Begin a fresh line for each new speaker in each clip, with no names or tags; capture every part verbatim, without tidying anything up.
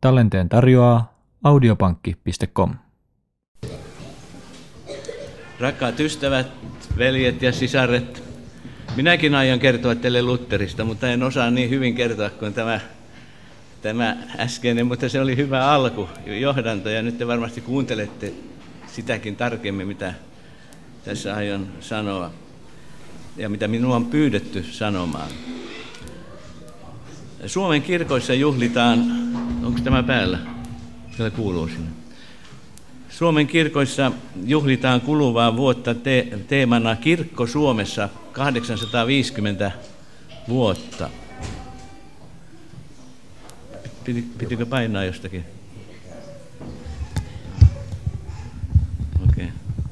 Tallenteen tarjoaa audiopankki piste com.
Rakkaat ystävät, veljet ja sisaret, minäkin aion kertoa teille Lutherista, mutta en osaa niin hyvin kertoa kuin tämä, tämä äskeinen, mutta se oli hyvä alku, johdanto, ja nyt te varmasti kuuntelette sitäkin tarkemmin, mitä tässä aion sanoa ja mitä minua on pyydetty sanomaan. Suomen kirkoissa juhlitaan, onko tämä päällä? Kyllä kuuluu sinne. Suomen kirkoissa juhlitaan kuluvaa vuotta te- teemana Kirkko Suomessa kahdeksansataaviisikymmentä vuotta. Piti, pitikö painaa jostakin? Okei. Okay.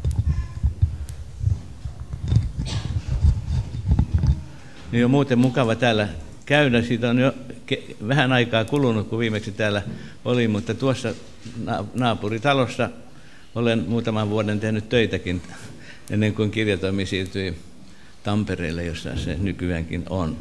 Niin on muuten mukava täällä käydä. Siitä on jo vähän aikaa kulunut, kun viimeksi täällä oli, mutta tuossa naapuritalossa olen muutaman vuoden tehnyt töitäkin ennen kuin kirjatoimi siirtyi Tampereelle, jossa se nykyäänkin on.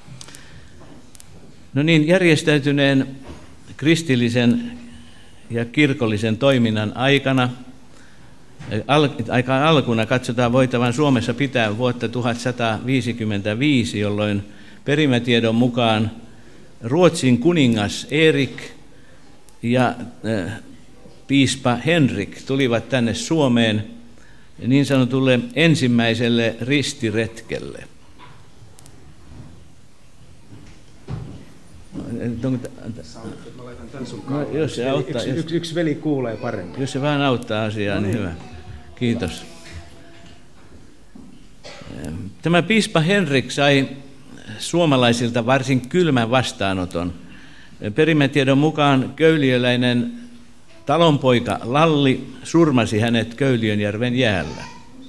No niin, järjestäytyneen kristillisen ja kirkollisen toiminnan aikana, al, aika alkuna katsotaan voitavan Suomessa pitää vuotta tuhatsataviisikymmentäviisi, jolloin perimätiedon mukaan Ruotsin kuningas Erik ja äh, piispa Henrik tulivat tänne Suomeen niin sanotulle ensimmäiselle ristiretkelle. No, jos se auttaa,
yksi, yksi, yksi veli kuulee paremmin.
Jos se vähän auttaa asiaa, no niin, niin hyvä. Kiitos. Tämä piispa Henrik sai suomalaisilta varsin kylmän vastaanoton. Perimätiedon mukaan köyliöläinen talonpoika Lalli surmasi hänet Köyliönjärven jäällä.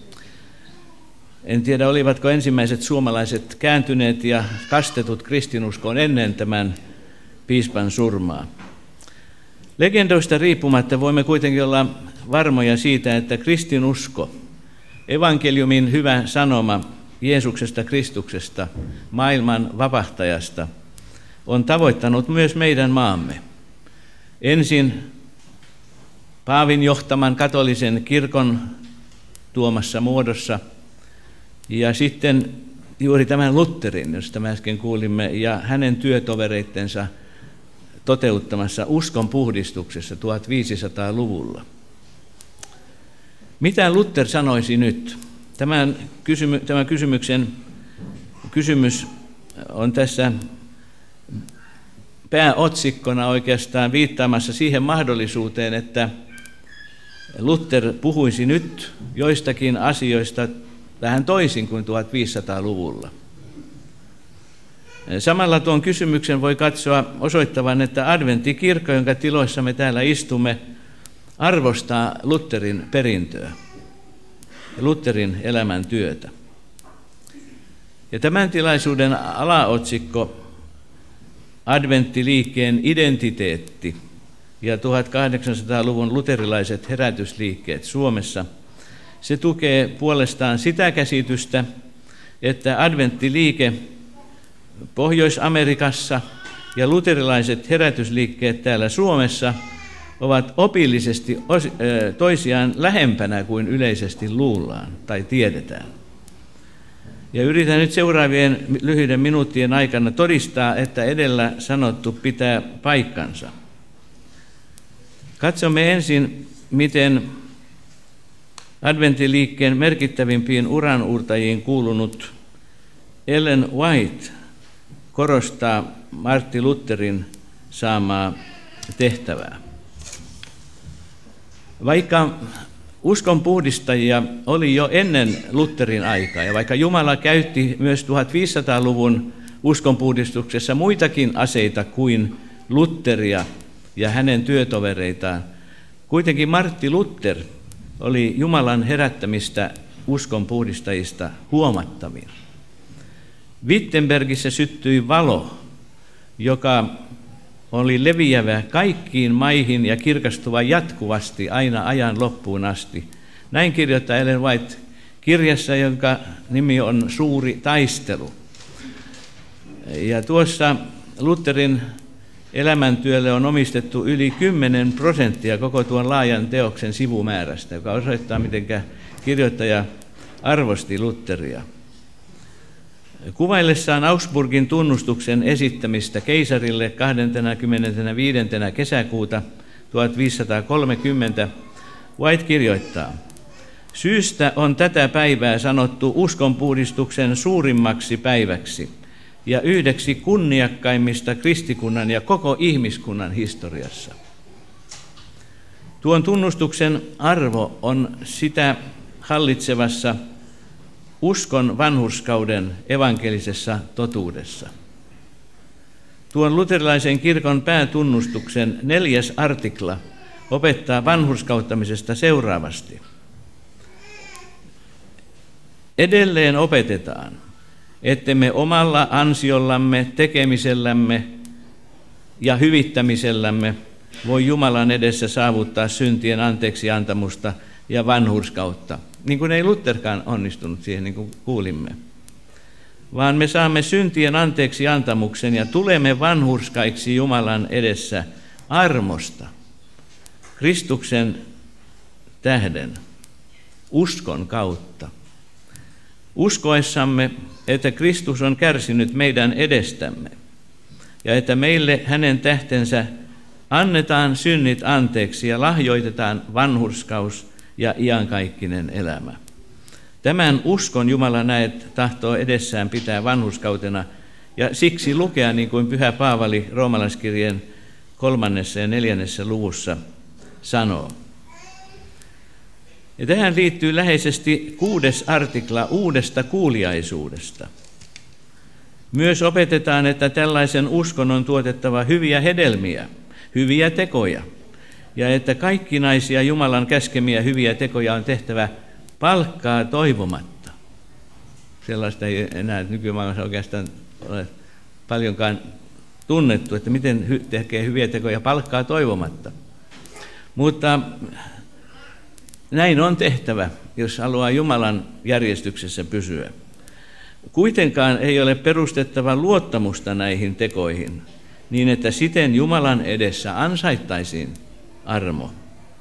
En tiedä, olivatko ensimmäiset suomalaiset kääntyneet ja kastetut kristinuskoon ennen tämän piispan surmaa. Legendoista riippumatta voimme kuitenkin olla varmoja siitä, että kristinusko, evankeliumin hyvä sanoma Jeesuksesta Kristuksesta, maailman vapahtajasta, on tavoittanut myös meidän maamme. Ensin Paavin johtaman katolisen kirkon tuomassa muodossa ja sitten juuri tämän Lutherin, josta me äsken kuulimme, ja hänen työtovereittensa toteuttamassa uskon puhdistuksessa tuhatviisisataaluvulla. Mitä Luther sanoisi nyt? Tämän, kysymy, tämän kysymyksen kysymys on tässä pääotsikkona oikeastaan viittaamassa siihen mahdollisuuteen, että Luther puhuisi nyt joistakin asioista vähän toisin kuin tuhatviisisataaluvulla. Samalla tuon kysymyksen voi katsoa osoittavan, että adventtikirkko, jonka tiloissa me täällä istumme, arvostaa Lutherin perintöä ja Lutherin elämäntyötä. Ja tämän tilaisuuden alaotsikko Adventtiliikkeen identiteetti ja tuhatkahdeksansataaluvun luterilaiset herätysliikkeet Suomessa, se tukee puolestaan sitä käsitystä, että adventtiliike Pohjois-Amerikassa ja luterilaiset herätysliikkeet täällä Suomessa ovat opillisesti toisiaan lähempänä kuin yleisesti luullaan tai tiedetään. Ja yritän nyt seuraavien lyhyiden minuuttien aikana todistaa, että edellä sanottu pitää paikkansa. Katsomme ensin, miten adventtiliikkeen merkittävimpiin uranuurtajiin kuulunut Ellen White korostaa Martti Lutherin saamaa tehtävää. Vaikka uskonpuhdistajia oli jo ennen Lutherin aikaa, ja vaikka Jumala käytti myös tuhatviisisataaluvun uskonpuhdistuksessa muitakin aseita kuin Lutheria ja hänen työtovereitaan, kuitenkin Martti Luther oli Jumalan herättämistä uskonpuhdistajista huomattavin. Wittenbergissä syttyi valo, joka oli leviävä kaikkiin maihin ja kirkastuva jatkuvasti aina ajan loppuun asti. Näin kirjoittaa Ellen White kirjassa, jonka nimi on Suuri taistelu. Ja tuossa Lutherin elämäntyölle on omistettu yli kymmenen prosenttia koko tuon laajan teoksen sivumäärästä, joka osoittaa, miten kirjoittaja arvosti Lutheria. Kuvaillessaan Augsburgin tunnustuksen esittämistä keisarille kahdeskymmenesviides kesäkuuta tuhatviisisataakolmekymmentä White kirjoittaa: syystä on tätä päivää sanottu uskonpuhdistuksen suurimmaksi päiväksi ja yhdeksi kunniakkaimmista kristikunnan ja koko ihmiskunnan historiassa. Tuon tunnustuksen arvo on sitä hallitsevassa uskon vanhurskauden evankelisessa totuudessa. Tuon luterilaisen kirkon päätunnustuksen neljäs artikla opettaa vanhurskauttamisesta seuraavasti. Edelleen opetetaan, ettemme omalla ansiollamme, tekemisellämme ja hyvittämisellämme voi Jumalan edessä saavuttaa syntien anteeksiantamusta ja vanhurskautta, niin kuin ei Lutherkaan onnistunut siihen, niin kuin kuulimme. Vaan me saamme syntien anteeksiantamuksen ja tulemme vanhurskaiksi Jumalan edessä armosta, Kristuksen tähden, uskon kautta. Uskoessamme, että Kristus on kärsinyt meidän edestämme ja että meille hänen tähtensä annetaan synnit anteeksi ja lahjoitetaan vanhurskaus ja iankaikkinen elämä. Tämän uskon Jumala näet tahtoo edessään pitää vanhurskautena ja siksi lukea, niin kuin Pyhä Paavali roomalaiskirjeen kolmannessa ja neljännessä luvussa sanoo. Ja tähän liittyy läheisesti kuudes artikla uudesta kuuliaisuudesta. Myös opetetaan, että tällaisen uskon on tuotettava hyviä hedelmiä, hyviä tekoja, ja että kaikkinaisia Jumalan käskemiä hyviä tekoja on tehtävä palkkaa toivomatta. Sellaista ei enää nykymaailmassa oikeastaan ole paljonkaan tunnettu, että miten tekee hyviä tekoja palkkaa toivomatta. Mutta näin on tehtävä, jos haluaa Jumalan järjestyksessä pysyä. Kuitenkaan ei ole perustettava luottamusta näihin tekoihin, niin että siten Jumalan edessä ansaittaisiin armo.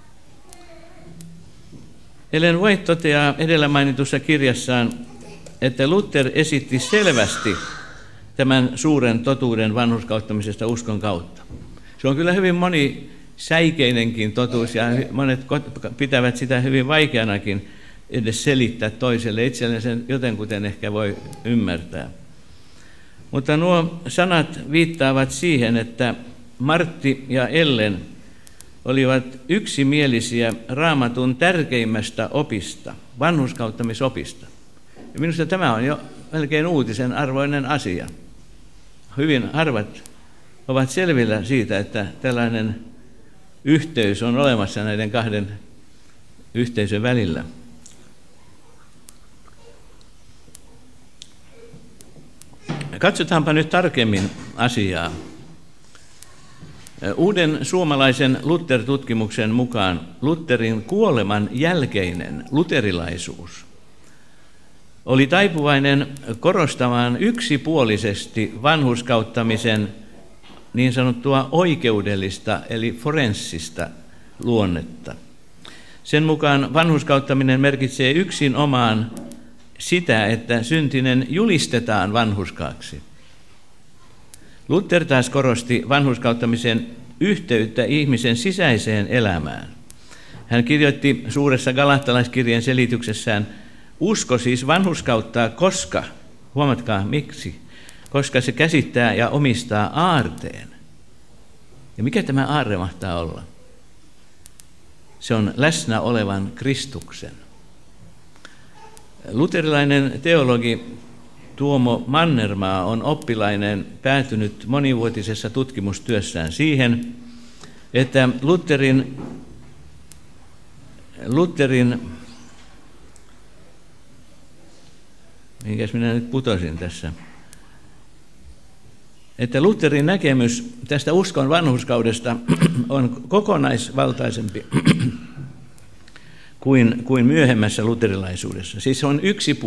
Ellen White toteaa edellä mainitussa kirjassaan, että Luther esitti selvästi tämän suuren totuuden vanhurskauttamisesta uskon kautta. Se on kyllä hyvin monisäikeinenkin totuus ja monet pitävät sitä hyvin vaikeanakin edes selittää toiselle. Itselleen sen jotenkuten ehkä voi ymmärtää. Mutta nuo sanat viittaavat siihen, että Martti ja Ellen olivat yksimielisiä Raamatun tärkeimmästä opista, vanhurskauttamisopista. Ja minusta tämä on jo melkein uutisen arvoinen asia. Hyvin harvat ovat selvillä siitä, että tällainen yhteys on olemassa näiden kahden yhteisön välillä. Katsotaanpa nyt tarkemmin asiaa. Uuden suomalaisen Luther-tutkimuksen mukaan Lutherin kuoleman jälkeinen luterilaisuus oli taipuvainen korostamaan yksipuolisesti vanhurskauttamisen niin sanottua oikeudellista eli forenssista luonnetta. Sen mukaan vanhurskauttaminen merkitsee yksin omaan sitä, että syntinen julistetaan vanhurskaaksi. Luther taas korosti vanhurskauttamisen yhteyttä ihmisen sisäiseen elämään. Hän kirjoitti suuressa galattalaiskirjeen selityksessään, usko siis vanhurskauttaa, koska, huomatkaa miksi, koska se käsittää ja omistaa aarteen. Ja mikä tämä aarre mahtaa olla? Se on läsnä olevan Kristuksen. Luterilainen teologi Tuomo Mannermaa on oppilainen päätynyt monivuotisessa tutkimustyössään siihen, että Lutherin, Lutherin minkäs minä nyt putosin tässä, että Lutherin näkemys tästä uskon vanhurskaudesta on kokonaisvaltaisempi kuin, kuin myöhemmässä luterilaisuudessa. Siis se on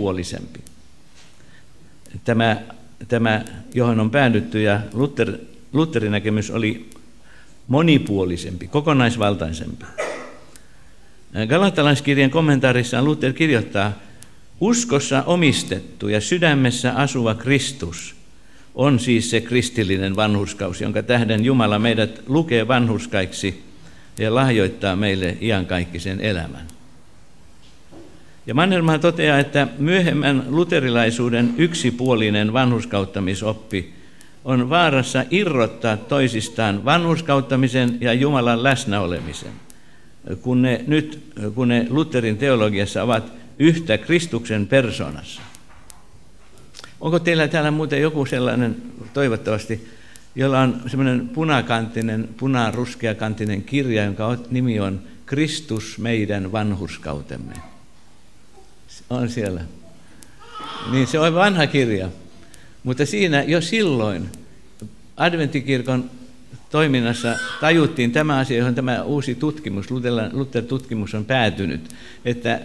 yksipuolisempi. Tämä, tämä, johon on päädytty, ja Luther Lutherin näkemys oli monipuolisempi, kokonaisvaltaisempi. Galatalaiskirjan kommentaarissaan Luther kirjoittaa, uskossa omistettu ja sydämessä asuva Kristus on siis se kristillinen vanhurskaus, jonka tähden Jumala meidät lukee vanhurskaiksi ja lahjoittaa meille iankaikkisen elämän. Ja Mannermaa toteaa, että myöhemmän luterilaisuuden yksipuolinen vanhurskauttamisoppi on vaarassa irrottaa toisistaan vanhurskauttamisen ja Jumalan läsnäolemisen, kun ne nyt, kun ne Lutherin teologiassa ovat yhtä Kristuksen persoonassa. Onko teillä täällä muuten joku sellainen, toivottavasti, jolla on semmoinen punakanttinen, punaruskeakanttinen kirja, jonka nimi on Kristus meidän vanhurskautemme? On siellä. Niin se on vanha kirja, mutta siinä jo silloin adventtikirkon toiminnassa tajuttiin tämä asia, johon tämä uusi tutkimus, Luther-tutkimus on päätynyt, että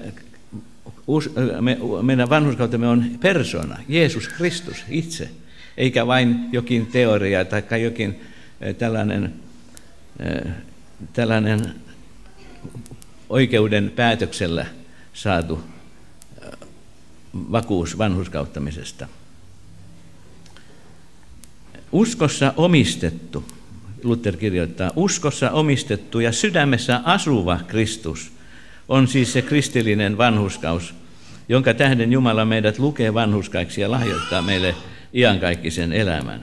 meidän vanhurskautemme on persona, Jeesus Kristus itse, eikä vain jokin teoria tai jokin tällainen, tällainen oikeuden päätöksellä saatu vakuus vanhurskauttamisesta. Uskossa omistettu, Luther kirjoittaa, uskossa omistettu ja sydämessä asuva Kristus on siis se kristillinen vanhurskaus, jonka tähden Jumala meidät lukee vanhurskaiksi ja lahjoittaa meille iankaikkisen elämän.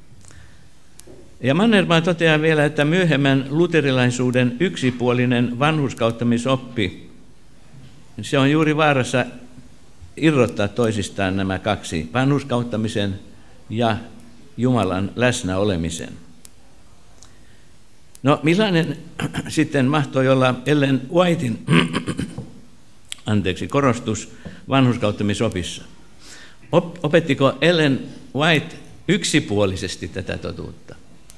Ja Mannermaa toteaa vielä, että myöhemmän luterilaisuuden yksipuolinen vanhurskauttamisoppi, se on juuri vaarassa irrottaa toisistaan nämä kaksi, vanhurskauttamisen ja Jumalan läsnäolemisen. No millainen sitten mahtoi olla Ellen Whiten anteeksi, korostus vanhurskauttamisopissa? Opettiko Ellen White yksipuolisesti tätä totuutta?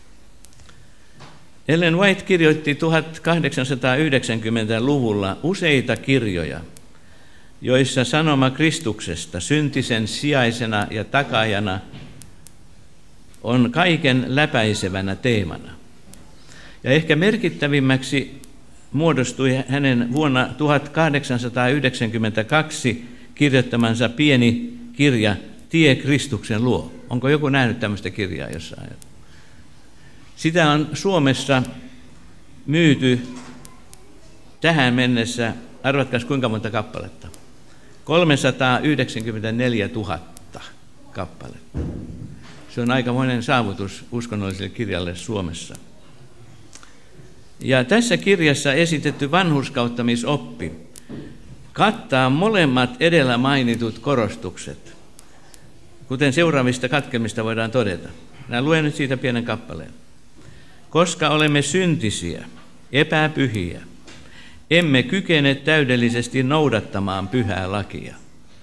Ellen White kirjoitti tuhatkahdeksansataayhdeksänkymmentäluvulla useita kirjoja, joissa sanoma Kristuksesta syntisen sijaisena ja takaajana on kaiken läpäisevänä teemana. Ja ehkä merkittävimmäksi muodostui hänen vuonna tuhatkahdeksansataayhdeksänkymmentäkaksi kirjoittamansa pieni kirja Tie Kristuksen luo. Onko joku nähnyt tämmöistä kirjaa jossain? Sitä on Suomessa myyty tähän mennessä, arvatkaas kuinka monta kappaletta? kolmesataayhdeksänkymmentäneljätuhatta kappaletta. Se on aikamoinen saavutus uskonnolliselle kirjalle Suomessa. Ja tässä kirjassa esitetty vanhurskauttamisoppi kattaa molemmat edellä mainitut korostukset, kuten seuraavista katkelmista voidaan todeta. Minä luen nyt siitä pienen kappaleen. Koska olemme syntisiä, epäpyhiä, emme kykene täydellisesti noudattamaan pyhää lakia.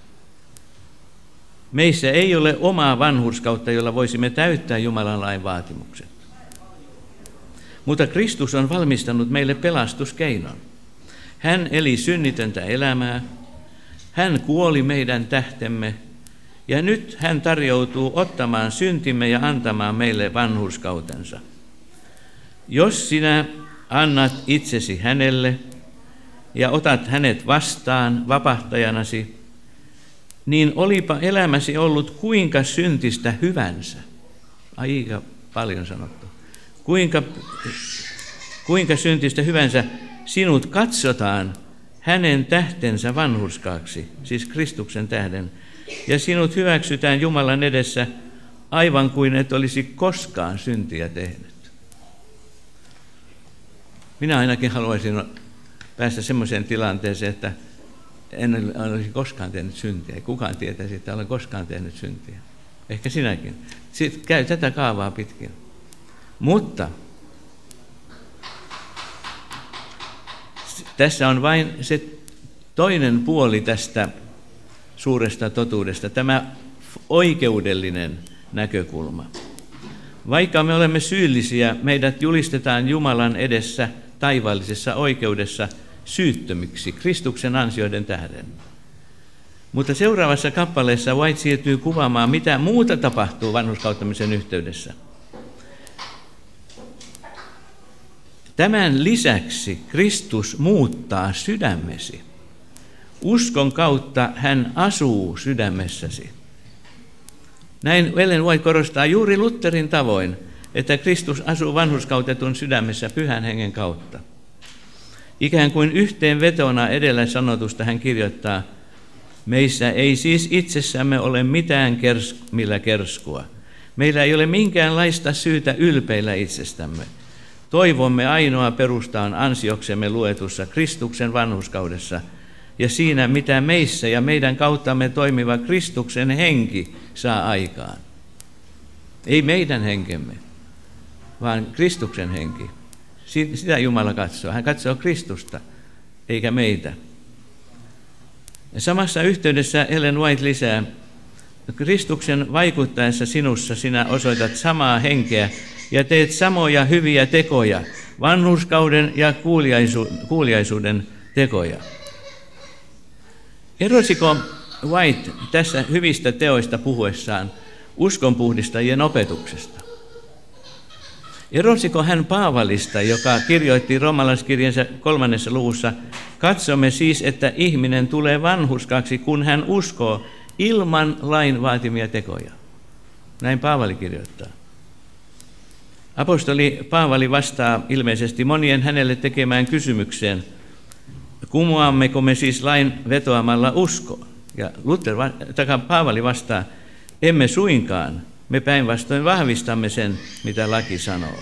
Meissä ei ole omaa vanhurskautta, jolla voisimme täyttää Jumalan lain vaatimukset. Mutta Kristus on valmistanut meille pelastuskeinon. Hän eli synnitöntä elämää, hän kuoli meidän tähtemme, ja nyt hän tarjoutuu ottamaan syntimme ja antamaan meille vanhurskautensa. Jos sinä annat itsesi hänelle ja otat hänet vastaan vapahtajanasi, niin olipa elämäsi ollut kuinka syntistä hyvänsä. Aika paljon sanottu. Kuinka, kuinka syntistä hyvänsä sinut katsotaan hänen tähtensä vanhurskaaksi, siis Kristuksen tähden, ja sinut hyväksytään Jumalan edessä aivan kuin et olisi koskaan syntiä tehnyt. Minä ainakin haluaisin päästä semmoiseen tilanteeseen, että en olisi koskaan tehnyt syntiä. Ei kukaan tietäisi, että olen koskaan tehnyt syntiä. Ehkä sinäkin. Sitten käy tätä kaavaa pitkin. Mutta tässä on vain se toinen puoli tästä suuresta totuudesta, tämä oikeudellinen näkökulma. Vaikka me olemme syyllisiä, meidät julistetaan Jumalan edessä taivaallisessa oikeudessa syyttömiksi Kristuksen ansioiden tähden. Mutta seuraavassa kappaleessa White siirtyy kuvaamaan, mitä muuta tapahtuu vanhurskauttamisen yhteydessä. Tämän lisäksi Kristus muuttaa sydämesi. Uskon kautta hän asuu sydämessäsi. Näin Ellen White korostaa juuri Lutherin tavoin, että Kristus asuu vanhurskautetun sydämessä Pyhän Hengen kautta. Ikään kuin yhteenvetona edellä sanotusta hän kirjoittaa, meissä ei siis itsessämme ole mitään kers, millä kerskua. Meillä ei ole minkäänlaista syytä ylpeillä itsestämme. Toivomme ainoa perusta on ansioksemme luetussa Kristuksen vanhurskaudessa ja siinä, mitä meissä ja meidän kauttamme toimiva Kristuksen henki saa aikaan. Ei meidän henkemme, vaan Kristuksen henki. Sitä Jumala katsoo. Hän katsoo Kristusta, eikä meitä. Ja samassa yhteydessä Ellen White lisää, Kristuksen vaikuttaessa sinussa sinä osoitat samaa henkeä ja teet samoja hyviä tekoja, vanhurskauden ja kuuliaisu, kuuliaisuuden tekoja. Erosiko White tässä hyvistä teoista puhuessaan uskonpuhdistajien opetuksesta? Erosiko hän Paavalista, joka kirjoitti roomalaiskirjansa kolmannessa luvussa, katsomme siis, että ihminen tulee vanhurskaksi, kun hän uskoo ilman lain vaatimia tekoja. Näin Paavali kirjoittaa. Apostoli Paavali vastaa ilmeisesti monien hänelle tekemään kysymykseen, kumoammeko me siis lain vetoamalla uskoon? Ja Luther, taka Paavali vastaa, emme suinkaan, me päinvastoin vahvistamme sen, mitä laki sanoo.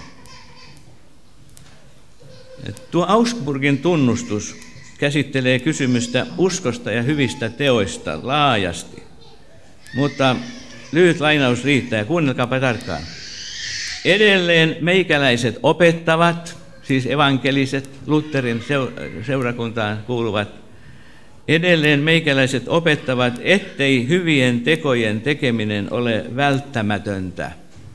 Tuo Augsburgin tunnustus käsittelee kysymystä uskosta ja hyvistä teoista laajasti, mutta lyhyt lainaus riittää ja kuunnelkaapa tarkkaan. Edelleen meikäläiset opettavat, siis evankeliset, Lutherin seurakuntaan kuuluvat, edelleen meikäläiset opettavat, ettei hyvien tekojen tekeminen ole välttämätöntä.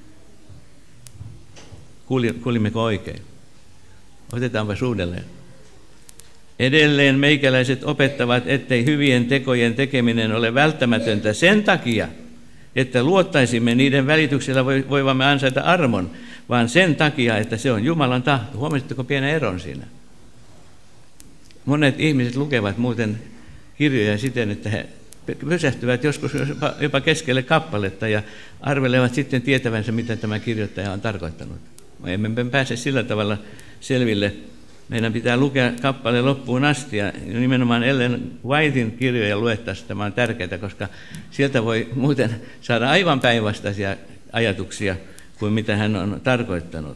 Kuulimmeko oikein? Otetaanpa uudelleen. Edelleen meikäläiset opettavat, ettei hyvien tekojen tekeminen ole välttämätöntä sen takia, että luottaisimme niiden välityksellä voivamme ansaita armon, vaan sen takia, että se on Jumalan tahto. Huomasitteko pienen eron siinä? Monet ihmiset lukevat muuten kirjoja siten, että he pysähtyvät joskus jopa keskelle kappaletta ja arvelevat sitten tietävänsä, mitä tämä kirjoittaja on tarkoittanut. Me emme pääse sillä tavalla selville. Meidän pitää lukea kappale loppuun asti ja nimenomaan Ellen Whitein kirjoja luettaisiin. Tämä on tärkeää, koska sieltä voi muuten saada aivan päinvastaisia ajatuksia kuin mitä hän on tarkoittanut.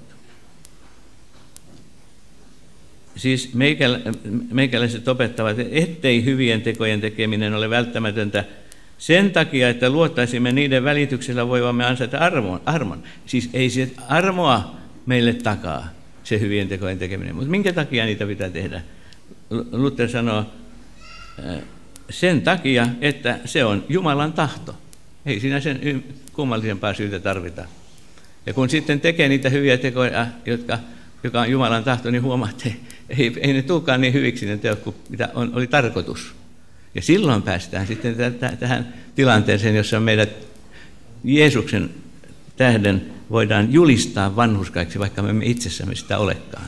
Siis meikäläiset opettavat, ettei hyvien tekojen tekeminen ole välttämätöntä sen takia, että luottaisimme niiden välityksellä voivamme ansaita armon. armon. Siis ei se armoa meille takaa, se hyvien tekojen tekeminen. Mutta minkä takia niitä pitää tehdä? Luther sanoo, sen takia, että se on Jumalan tahto. Ei siinä sen kummallisempaa syytä tarvita. Ja kun sitten tekee niitä hyviä tekoja, jotka, joka on Jumalan tahto, niin huomaa, että ei, ei ne tulekaan niin hyviksi ne teot kuin mitä on, oli tarkoitus. Ja silloin päästään sitten tähän tilanteeseen, jossa meidät Jeesuksen tähden voidaan julistaa vanhurskaiksi, vaikka me emme itsessämme sitä olekaan.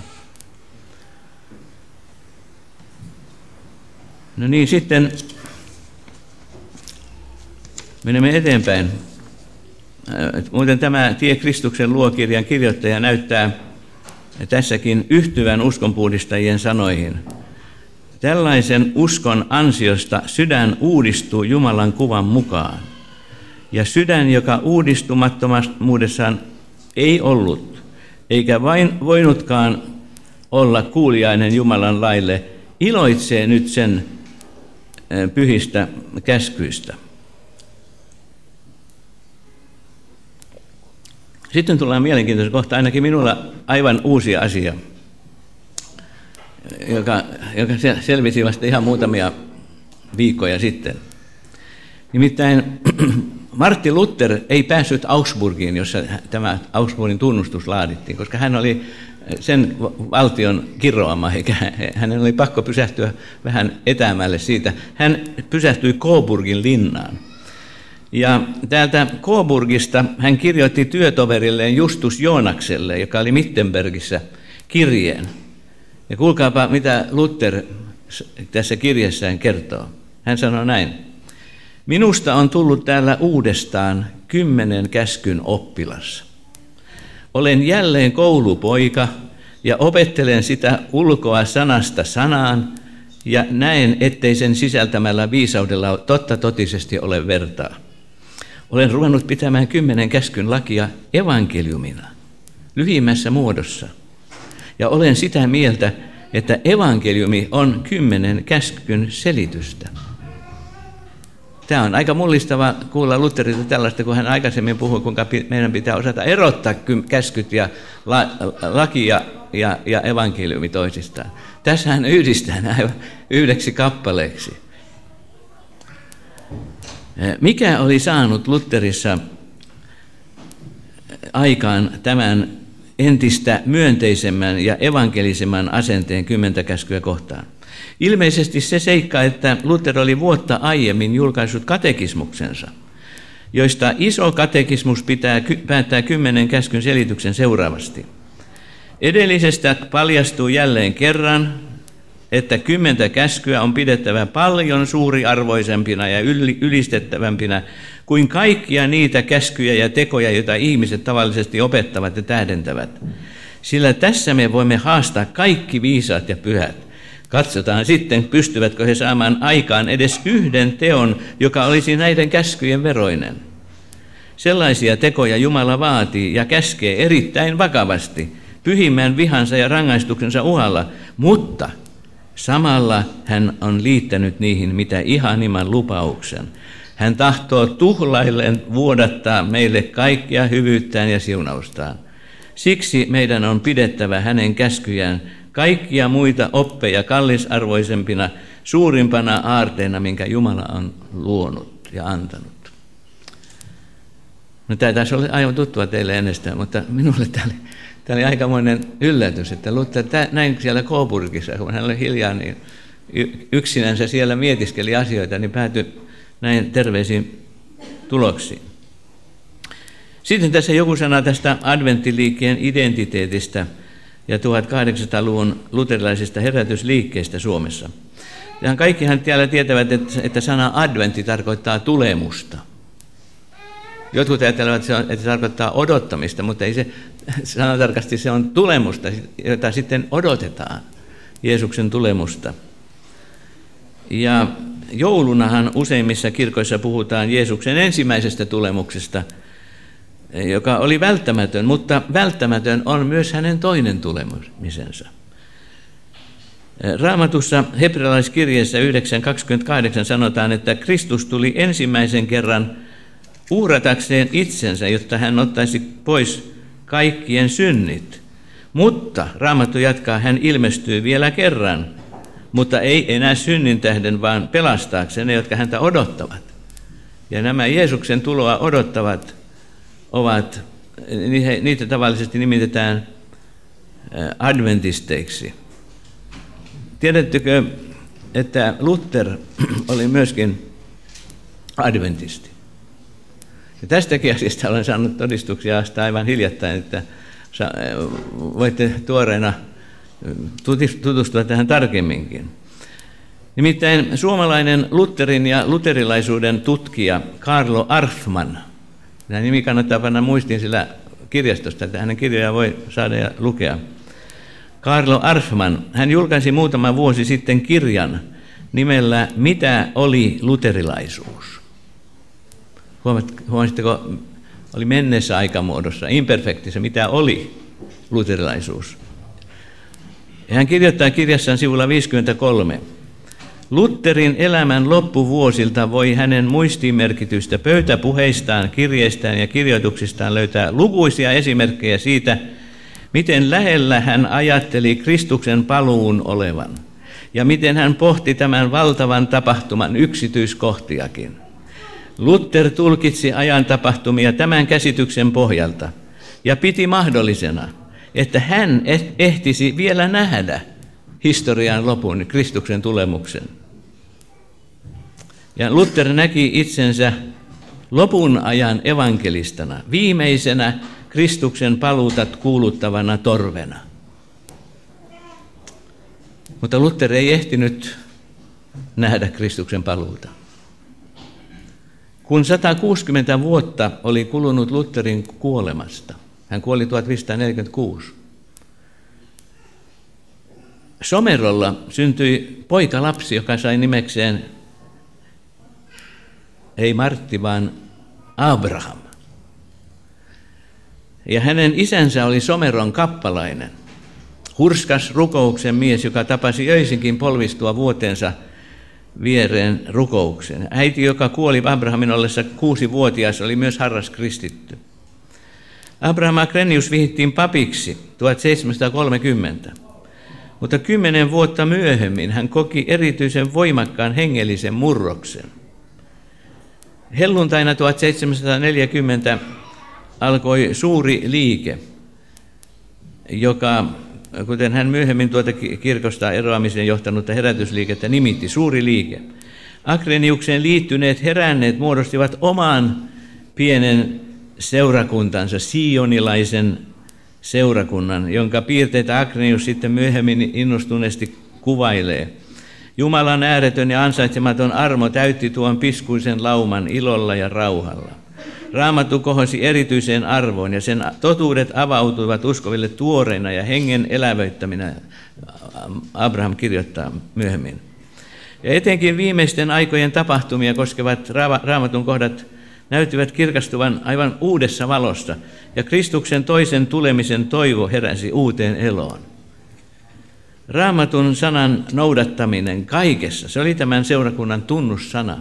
No niin, sitten menemme eteenpäin. Muuten tämä Tie Kristuksen luo-kirjan kirjoittaja näyttää tässäkin yhtyvän uskonpuhdistajien sanoihin. Tällaisen uskon ansiosta sydän uudistuu Jumalan kuvan mukaan. Ja sydän, joka uudistumattomuudessaan ei ollut, eikä vain voinutkaan olla kuuliainen Jumalan laille, iloitsee nyt sen pyhistä käskyistä. Sitten tullaan mielenkiintoisen kohta, ainakin minulla aivan uusi asia, joka, joka selvisi vasta ihan muutamia viikkoja sitten. Nimittäin Martti Luther ei päässyt Augsburgiin, jossa tämä Augsburgin tunnustus laadittiin, koska hän oli sen valtion kiroama, eikä hänen oli pakko pysähtyä vähän etäämälle siitä. Hän pysähtyi Coburgin linnaan. Ja täältä Coburgista hän kirjoitti työtoverilleen Justus Joonakselle, joka oli Wittenbergissä, kirjeen. Ja kuulkaapa, mitä Luther tässä kirjassaan kertoo. Hän sanoo näin. Minusta on tullut täällä uudestaan kymmenen käskyn oppilas. Olen jälleen koulupoika ja opettelen sitä ulkoa sanasta sanaan ja näen, ettei sen sisältämällä viisaudella totta totisesti ole vertaa. Olen ruvennut pitämään kymmenen käskyn lakia evankeliumina, lyhimmässä muodossa. Ja olen sitä mieltä, että evankeliumi on kymmenen käskyn selitystä. Tämä on aika mullistava kuulla Lutherilta tällaista, kun hän aikaisemmin puhui, kuinka meidän pitää osata erottaa käskyt ja la, laki ja, ja, ja evankeliumi toisistaan. Tässä hän yhdistää nämä yhdeksi kappaleeksi. Mikä oli saanut Lutherissa aikaan tämän entistä myönteisemmän ja evankelisemman asenteen kymmentä käskyä kohtaan? Ilmeisesti se seikka, että Luther oli vuotta aiemmin julkaissut katekismuksensa, joista iso katekismus pitää, päättää kymmenen käskyn selityksen seuraavasti. Edellisestä paljastuu jälleen kerran, että kymmentä käskyä on pidettävä paljon suuriarvoisempina ja ylistettävämpinä kuin kaikkia niitä käskyjä ja tekoja, joita ihmiset tavallisesti opettavat ja tähdentävät. Sillä tässä me voimme haastaa kaikki viisaat ja pyhät. Katsotaan sitten, pystyvätkö he saamaan aikaan edes yhden teon, joka olisi näiden käskyjen veroinen. Sellaisia tekoja Jumala vaatii ja käskee erittäin vakavasti, pyhimmän vihansa ja rangaistuksensa uhalla, mutta samalla hän on liittänyt niihin mitä ihanimman lupauksen. Hän tahtoo tuhlaillen vuodattaa meille kaikkia hyvyyttään ja siunaustaan. Siksi meidän on pidettävä hänen käskyjään kaikkia muita oppeja kallisarvoisempina, suurimpana aarteena, minkä Jumala on luonut ja antanut. No, tämä taisi olla aivan tuttua teille ennestään, mutta minulle tämä oli, tämä oli aikamoinen yllätys, että Luther näin siellä Coburgissa, kun hän oli hiljaa, niin yksinänsä siellä mietiskeli asioita, niin päätyi näin terveisiin tuloksiin. Sitten tässä joku sana tästä adventtiliikkeen identiteetistä ja tuhatkahdeksansataaluvun luterilaisesta herätysliikkeestä Suomessa. Ja kaikkihan täällä tietävät, että sana adventti tarkoittaa tulemusta. Jotkut ajattelevat, että se tarkoittaa odottamista, mutta ei se sanatarkasti, se on tulemusta, jota sitten odotetaan, Jeesuksen tulemusta. Ja joulunahan useimmissa kirkoissa puhutaan Jeesuksen ensimmäisestä tulemuksesta, joka oli välttämätön, mutta välttämätön on myös hänen toinen tulemisensa. Raamatussa hebrealaiskirjeessä yhdeksän kaksikymmentäkahdeksan sanotaan, että Kristus tuli ensimmäisen kerran uhratakseen itsensä, jotta hän ottaisi pois kaikkien synnit. Mutta, Raamattu jatkaa, hän ilmestyy vielä kerran, mutta ei enää synnin tähden, vaan pelastaakseen ne, jotka häntä odottavat. Ja nämä Jeesuksen tuloa odottavat ovat, niitä tavallisesti nimitetään adventisteiksi. Tiedättekö, että Luther oli myöskin adventisti? Ja tästäkin asiasta olen saanut todistuksia vasta aivan hiljattain, että voitte tuoreena tutustua tähän tarkemminkin. Nimittäin suomalainen Lutherin ja luterilaisuuden tutkija Carlo Arfman, tämä nimi kannattaa panna muistiin sillä kirjastosta, että hänen kirjojaan voi saada ja lukea. Carlo Arfman, hän julkaisi muutama vuosi sitten kirjan nimellä Mitä oli luterilaisuus? Huomasitteko, oli menneessä aikamuodossa, imperfektissä, mitä oli luterilaisuus? Ja hän kirjoittaa kirjassaan sivulla viisikymmentäkolme. Lutherin elämän loppuvuosilta voi hänen muistiinmerkitystä pöytäpuheistaan, kirjeistään ja kirjoituksistaan löytää lukuisia esimerkkejä siitä, miten lähellä hän ajatteli Kristuksen paluun olevan ja miten hän pohti tämän valtavan tapahtuman yksityiskohtiakin. Luther tulkitsi ajan tapahtumia tämän käsityksen pohjalta ja piti mahdollisena, että hän ehtisi vielä nähdä historian lopun, Kristuksen tulemuksen. Ja Luther näki itsensä lopun ajan evankelistana, viimeisenä Kristuksen paluuta kuuluttavana torvena. Mutta Luther ei ehtinyt nähdä Kristuksen paluuta. Kun sata kuusikymmentä vuotta oli kulunut Lutherin kuolemasta, hän kuoli tuhatviisisataaneljäkymmentäkuusi, Somerolla syntyi poikalapsi, joka sai nimekseen ei Martti, vaan Abraham. Ja hänen isänsä oli Someron kappalainen, hurskas rukouksen mies, joka tapasi öisinkin polvistua vuoteensa viereen rukouksen. Äiti, joka kuoli Abrahamin ollessa kuusivuotias, oli myös harras kristitty. Abraham Agrenius vihittiin papiksi tuhatseitsemänsataakolmekymmentä, mutta kymmenen vuotta myöhemmin hän koki erityisen voimakkaan hengellisen murroksen. Helluntaina tuhatseitsemänsataaneljäkymmentä alkoi suuri liike, joka, kuten hän myöhemmin tuota kirkosta eroamiseen johtanutta herätysliikettä nimitti, suuri liike. Agreniukseen liittyneet heränneet muodostivat oman pienen seurakuntansa, sionilaisen seurakunnan, jonka piirteitä Agrenius sitten myöhemmin innostuneesti kuvailee. Jumalan ääretön ja ansaitsematon armo täytti tuon piskuisen lauman ilolla ja rauhalla. Raamattu kohosi erityiseen arvoon ja sen totuudet avautuivat uskoville tuoreina ja hengen elävöittäminä, Abraham kirjoittaa myöhemmin. Ja etenkin viimeisten aikojen tapahtumia koskevat Raamatun kohdat näyttivät kirkastuvan aivan uudessa valossa, ja Kristuksen toisen tulemisen toivo heräsi uuteen eloon. Raamatun sanan noudattaminen kaikessa, se oli tämän seurakunnan tunnussana.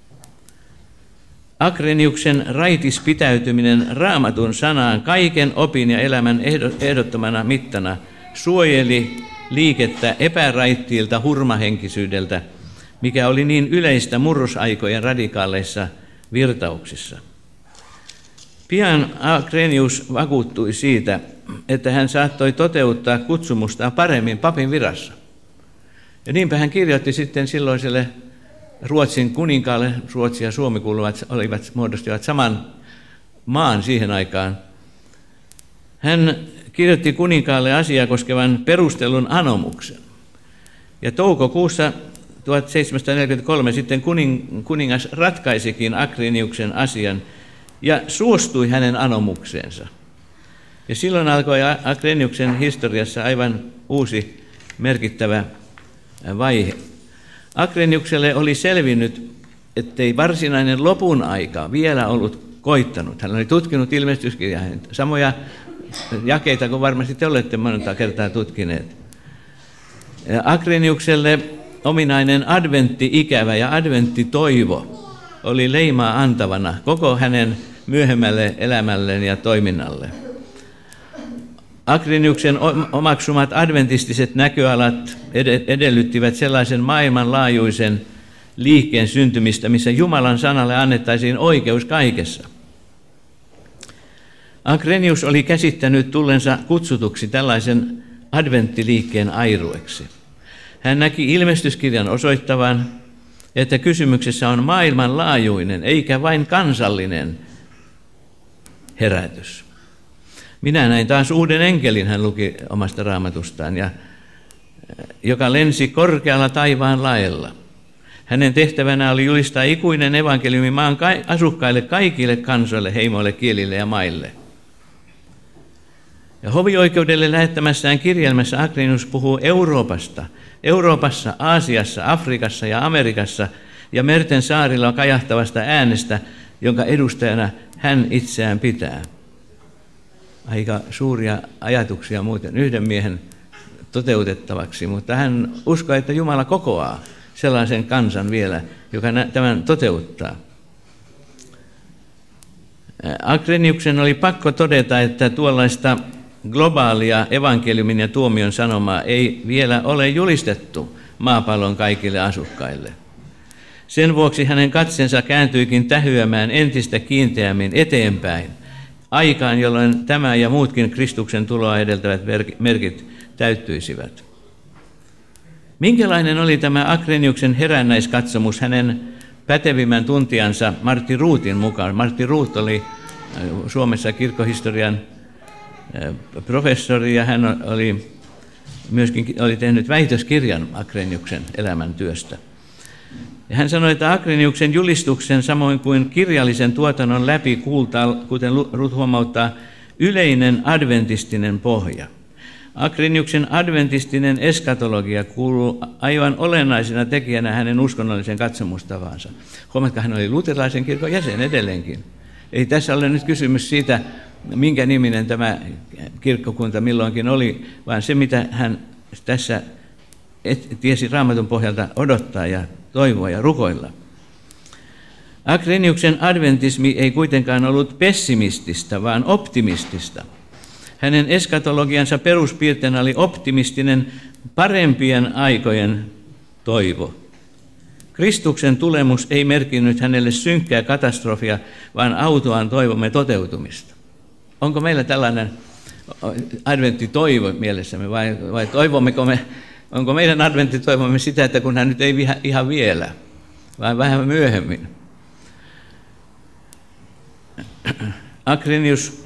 Agreniuksen raitis pitäytyminen Raamatun sanaan kaiken opin ja elämän ehdottomana mittana suojeli liikettä epäraittiilta hurmahenkisyydeltä, mikä oli niin yleistä murrosaikojen radikaaleissa virtauksissa. Pian Agrenius vakuuttui siitä, että hän saattoi toteuttaa kutsumustaan paremmin papin virassa. Ja niinpä hän kirjoitti sitten silloiselle Ruotsin kuninkaalle, Ruotsi ja Suomi kuuluvat, olivat, muodostivat saman maan siihen aikaan. Hän kirjoitti kuninkaalle asiaa koskevan perustelun anomuksen. Ja toukokuussa tuhatseitsemänsataaneljäkymmentäkolme sitten kuning, kuningas ratkaisikin Agreniuksen asian ja suostui hänen anomukseensa. Ja silloin alkoi Agreniuksen historiassa aivan uusi merkittävä vaihe. Agreniukselle oli selvinnyt, ettei varsinainen lopun aika vielä ollut koittanut. Hän oli tutkinut ilmestyskirjaa, samoja jakeita kuin varmasti te olette monta kertaa tutkineet. Agreniukselle ominainen adventti-ikävä ja adventtitoivo oli leimaa antavana koko hänen myöhemmälle elämälleen ja toiminnalle. Agreniuksen omaksumat adventistiset näköalat edellyttivät sellaisen maailmanlaajuisen liikkeen syntymistä, missä Jumalan sanalle annettaisiin oikeus kaikessa. Agrenius oli käsittänyt tullensa kutsutuksi tällaisen adventtiliikkeen airueksi. Hän näki ilmestyskirjan osoittavan, että kysymyksessä on maailmanlaajuinen eikä vain kansallinen herätys. Minä näin taas uuden enkelin, hän luki omasta raamatustaan, ja, joka lensi korkealla taivaan laella. Hänen tehtävänä oli julistaa ikuinen evankeliumi maan asukkaille, kaikille kansoille, heimoille, kielille ja maille. Ja hovioikeudelle lähettämässään kirjelmässä Agrenius puhuu Euroopasta, Euroopassa, Aasiassa, Afrikassa ja Amerikassa ja merten saarilla kajahtavasta äänestä, jonka edustajana hän itseään pitää. Aika suuria ajatuksia muuten yhden miehen toteutettavaksi, mutta hän uskoi, että Jumala kokoaa sellaisen kansan vielä, joka tämän toteuttaa. Agreniuksen oli pakko todeta, että tuollaista globaalia evankeliumin ja tuomion sanomaa ei vielä ole julistettu maapallon kaikille asukkaille. Sen vuoksi hänen katseensa kääntyikin tähyämään entistä kiinteämmin eteenpäin, aikaan, jolloin tämä ja muutkin Kristuksen tuloa edeltävät merkit täyttyisivät. Minkälainen oli tämä Agreniuksen herännäiskatsomus hänen pätevimmän tuntijansa Martti Ruutin mukaan? Martti Ruut oli Suomessa kirkkohistorian professori ja hän oli myöskin oli tehnyt väitöskirjan Agreniuksen elämäntyöstä. Ja hän sanoi, että Agreniuksen julistuksen samoin kuin kirjallisen tuotannon läpi kuultaa, kuten Ruth huomauttaa, yleinen adventistinen pohja. Agreniuksen adventistinen eskatologia kuuluu aivan olennaisena tekijänä hänen uskonnollisen katsomustavansa. Huomatkaa, hän oli luterilaisen kirkon jäsen edelleenkin. Ei tässä ole nyt kysymys siitä, minkä niminen tämä kirkkokunta milloinkin oli, vaan se, mitä hän tässä tiesi Raamatun pohjalta odottaa ja toivoa ja rukoilla. Agreniuksen adventismi ei kuitenkaan ollut pessimististä, vaan optimistista. Hänen eskatologiansa peruspiirteenä oli optimistinen parempien aikojen toivo. Kristuksen tulemus ei merkinnyt hänelle synkkää katastrofia, vaan autoaan toivomme toteutumista. Onko meillä tällainen adventtitoivo mielessämme vai, vai toivommeko me, onko meidän adventtitoivomme sitä, että kun hän nyt ei ihan vielä, vaan vähän myöhemmin? Agrenius,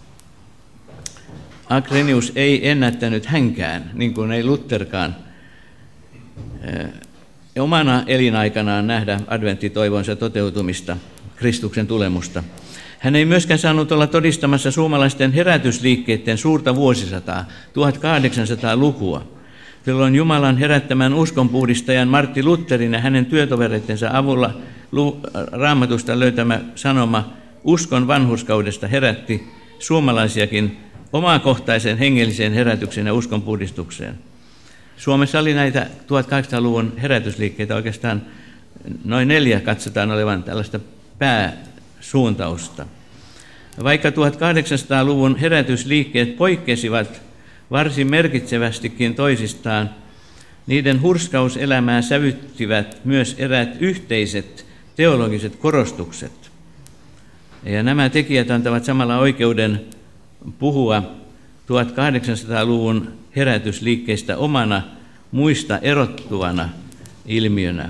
Agrenius ei ennättänyt hänkään, niin kuin ei Lutherkaan, omana elinaikanaan nähdä adventtitoivonsa toteutumista, Kristuksen tulemusta. Hän ei myöskään saanut olla todistamassa suomalaisten herätysliikkeiden suurta vuosisataa, tuhatkahdeksansataalukua, jolloin Jumalan herättämän uskonpuhdistajan Martti Lutherin ja hänen työtovereittensa avulla Raamatusta löytämä sanoma uskon vanhurskaudesta herätti suomalaisiakin omakohtaisen hengellisen herätyksen ja uskonpuhdistukseen. Suomessa oli näitä tuhatkahdeksansataaluvun herätysliikkeitä oikeastaan noin neljä katsotaan olevan tällaista pääsuuntausta. Vaikka tuhatkahdeksansataaluvun herätysliikkeet poikkesivat varsin merkitsevästikin toisistaan, niiden hurskauselämää sävyttivät myös eräät yhteiset teologiset korostukset. Ja nämä tekijät antavat samalla oikeuden puhua tuhatkahdeksansataaluvun herätysliikkeistä omana muista erottuvana ilmiönä.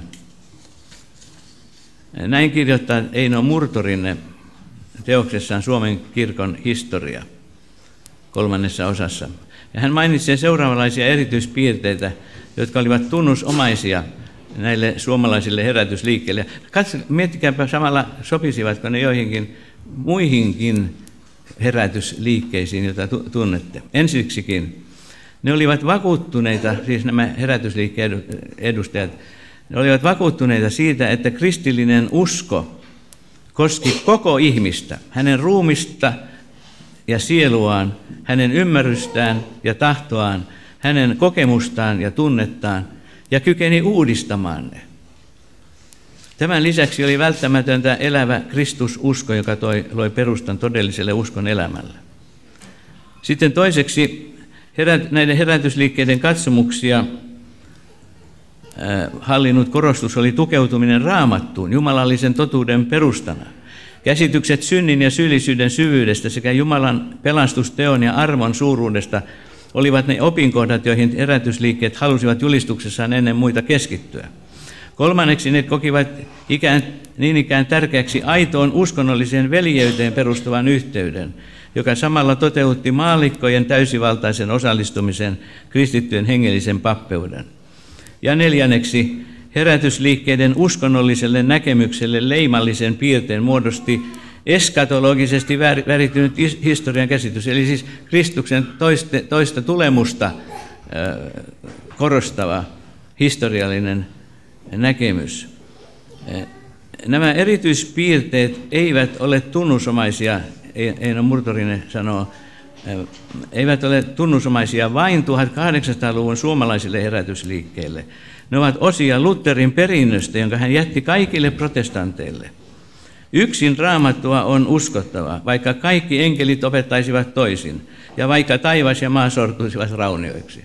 Näin kirjoittaa Eino Murtorinne teoksessaan Suomen kirkon historia kolmannessa osassa. Ja hän mainitsee seuraavanlaisia erityispiirteitä, jotka olivat tunnusomaisia näille suomalaisille herätysliikkeille. Katso, miettikääpä samalla, sopisivatko ne joihinkin muihinkin herätysliikkeisiin, joita tunnette. Ensiksikin ne olivat vakuuttuneita, siis nämä herätysliikkeen edustajat, ne olivat vakuuttuneita siitä, että kristillinen usko koski koko ihmistä, hänen ruumista ja sieluaan, hänen ymmärrystään ja tahtoaan, hänen kokemustaan ja tunnettaan, ja kykeni uudistamaan ne. Tämän lisäksi oli välttämätöntä elävä Kristususko, joka toi, loi perustan todelliselle uskon elämälle. Sitten toiseksi herät, näiden herätysliikkeiden katsomuksia äh, hallinnut korostus oli tukeutuminen Raamattuun, jumalallisen totuuden perustana. Käsitykset synnin ja syyllisyyden syvyydestä sekä Jumalan pelastusteon ja armon suuruudesta olivat ne opinkohdat, joihin herätysliikkeet halusivat julistuksessaan ennen muita keskittyä. Kolmanneksi ne kokivat ikään, niin ikään tärkeäksi aitoon uskonnolliseen veljeyteen perustuvan yhteyden, joka samalla toteutti maallikkojen täysivaltaisen osallistumisen kristittyjen hengellisen pappeuden. Ja neljänneksi herätysliikkeiden uskonnolliselle näkemykselle leimallisen piirteen muodosti eskatologisesti värittynyt historian käsitys, eli siis Kristuksen toiste, toista tulemusta äh, korostava historiallinen näkemys. Nämä erityispiirteet eivät ole tunnusomaisia, Eino Murtorinen sanoo, eivät ole tunnusomaisia vain tuhatkahdeksansataaluvun suomalaisille herätysliikkeille. Ne ovat osia Lutherin perinnöstä, jonka hän jätti kaikille protestanteille. Yksin Raamattua on uskottava, vaikka kaikki enkelit opettaisivat toisin, ja vaikka taivas ja maa sortuisivat raunioiksi.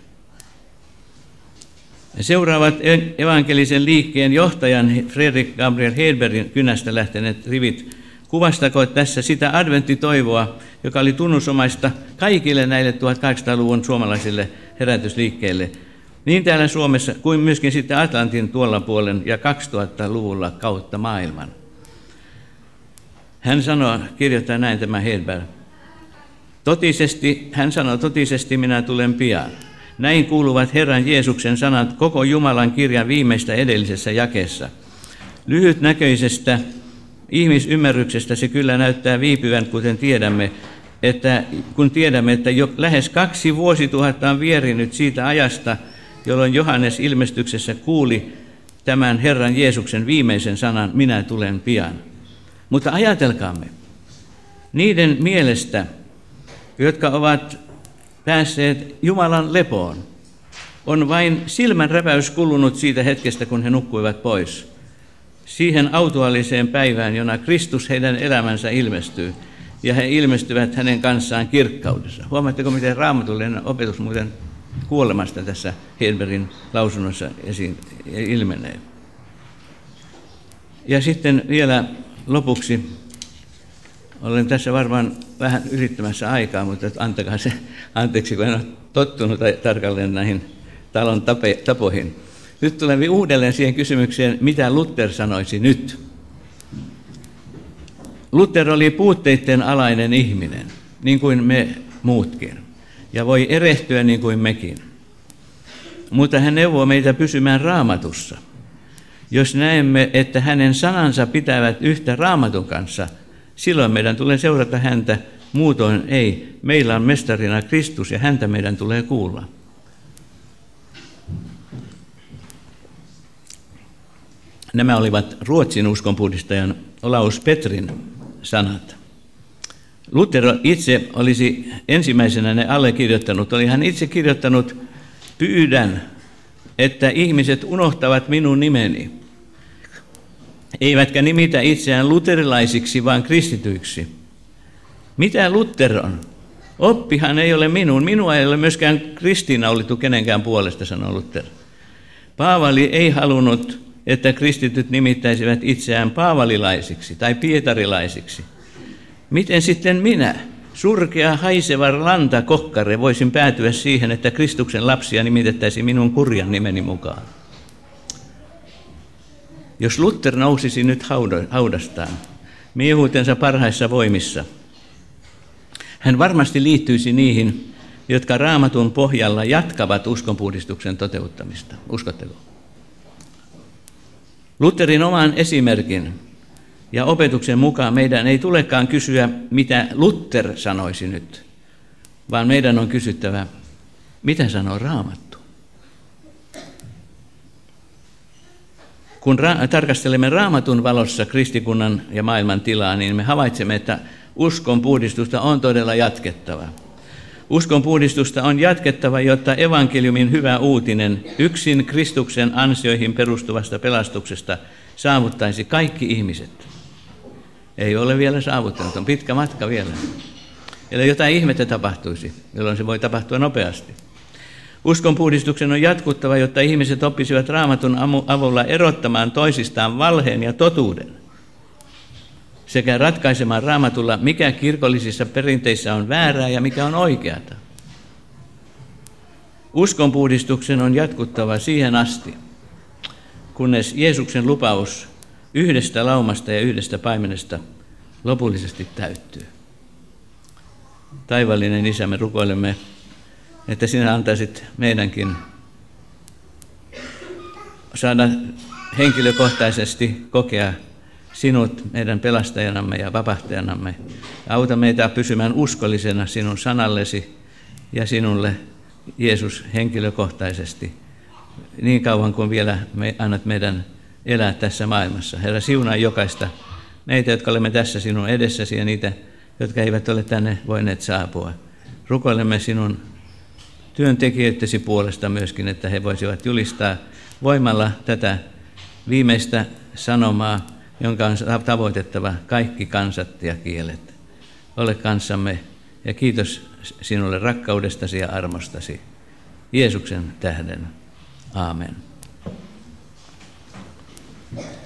Seuraavat evankelisen liikkeen johtajan Fredrik Gabriel Hedbergin kynästä lähteneet rivit kuvastakoot tässä sitä adventtitoivoa, joka oli tunnusomaista kaikille näille tuhatkahdeksansataaluvun suomalaisille herätysliikkeille, niin täällä Suomessa kuin myöskin sitten Atlantin tuolla puolen ja kaksituhattaluvulla kautta maailman. Hän sanoo, kirjoittaa näin tämä Hedberg, totisesti, hän sanoo, totisesti minä tulen pian. Näin kuuluvat Herran Jeesuksen sanat koko Jumalan kirjan viimeistä edellisessä jakeessa. Lyhytnäköisestä ihmisymmärryksestä se kyllä näyttää viipyvän, kuten tiedämme, että kun tiedämme, että jo lähes kaksi vuosituhatta on vierinyt siitä ajasta, jolloin Johannes ilmestyksessä kuuli tämän Herran Jeesuksen viimeisen sanan, minä tulen pian. Mutta ajatelkaamme, niiden mielestä, jotka ovat päässeet Jumalan lepoon, on vain silmänräpäys kulunut siitä hetkestä, kun he nukkuivat pois, siihen autuaalliseen päivään, jona Kristus heidän elämänsä ilmestyy, ja he ilmestyvät hänen kanssaan kirkkaudessa. Huomaatteko, miten raamatullinen opetus muuten kuolemasta tässä Hedbergin lausunnossa esiin ilmenee. Ja sitten vielä lopuksi, olen tässä varmaan vähän yrittämässä aikaa, mutta antakaa se anteeksi, kun en ole tottunut tarkalleen näihin talon tapoihin. Nyt tulemme uudelleen siihen kysymykseen, mitä Luther sanoisi nyt. Luther oli puutteiden alainen ihminen, niin kuin me muutkin, ja voi erehtyä niin kuin mekin. Mutta hän neuvoo meitä pysymään Raamatussa. Jos näemme, että hänen sanansa pitävät yhtä Raamatun kanssa, silloin meidän tulee seurata häntä, muutoin ei. Meillä on mestarina Kristus ja häntä meidän tulee kuulla. Nämä olivat Ruotsin uskonpuhdistajan Olaus Petrin sanat. Luther itse olisi ensimmäisenä ne allekirjoittanut. Oli hän itse kirjoittanut, pyydän, että ihmiset unohtavat minun nimeni, eivätkä nimitä itseään luterilaisiksi, vaan kristityiksi. Mitä Luther on? Oppihan ei ole minun. Minua ei ole myöskään kristiinnaulittu kenenkään puolesta, sanoi Luther. Paavali ei halunnut, että kristityt nimittäisivät itseään paavalilaisiksi tai pietarilaisiksi. Miten sitten minä, surkea haiseva lantakokkare, voisin päätyä siihen, että Kristuksen lapsia nimitettäisiin minun kurjan nimeni mukaan? Jos Luther nousisi nyt haudastaan, miehuutensa parhaissa voimissa, hän varmasti liittyisi niihin, jotka Raamatun pohjalla jatkavat uskonpuhdistuksen toteuttamista. Uskotteko? Lutherin oman esimerkin ja opetuksen mukaan meidän ei tulekaan kysyä, mitä Luther sanoisi nyt, vaan meidän on kysyttävä, mitä sanoo Raamattu. Kun ra- tarkastelemme Raamatun valossa kristikunnan ja maailman tilaa, niin me havaitsemme, että uskon puhdistusta on todella jatkettava. Uskon puhdistusta on jatkettava, jotta evankeliumin hyvä uutinen yksin Kristuksen ansioihin perustuvasta pelastuksesta saavuttaisi kaikki ihmiset. Ei ole vielä saavuttanut, on pitkä matka vielä. Eli jotain ihmettä tapahtuisi, jolloin se voi tapahtua nopeasti. Uskon puhdistuksen on jatkuttava, jotta ihmiset oppisivat Raamatun avulla erottamaan toisistaan valheen ja totuuden, sekä ratkaisemaan Raamatulla, mikä kirkollisissa perinteissä on väärää ja mikä on oikeata. Uskonpuhdistuksen on jatkuttava siihen asti, kunnes Jeesuksen lupaus yhdestä laumasta ja yhdestä paimenesta lopullisesti täyttyy. Taivaallinen Isä, me rukoilemme, että sinä antaisit meidänkin saada henkilökohtaisesti kokea sinut meidän pelastajanamme ja vapahtajanamme. Auta meitä pysymään uskollisena sinun sanallesi ja sinulle, Jeesus, henkilökohtaisesti, niin kauan kuin vielä me annat meidän elää tässä maailmassa. Herra, siunaa jokaista meitä, jotka olemme tässä sinun edessäsi ja niitä, jotka eivät ole tänne voineet saapua. Rukoilemme sinun työntekijöittesi puolesta myöskin, että he voisivat julistaa voimalla tätä viimeistä sanomaa, jonka on tavoitettava kaikki kansat ja kielet. Ole kanssamme ja kiitos sinulle rakkaudestasi ja armostasi. Jeesuksen tähden. Aamen.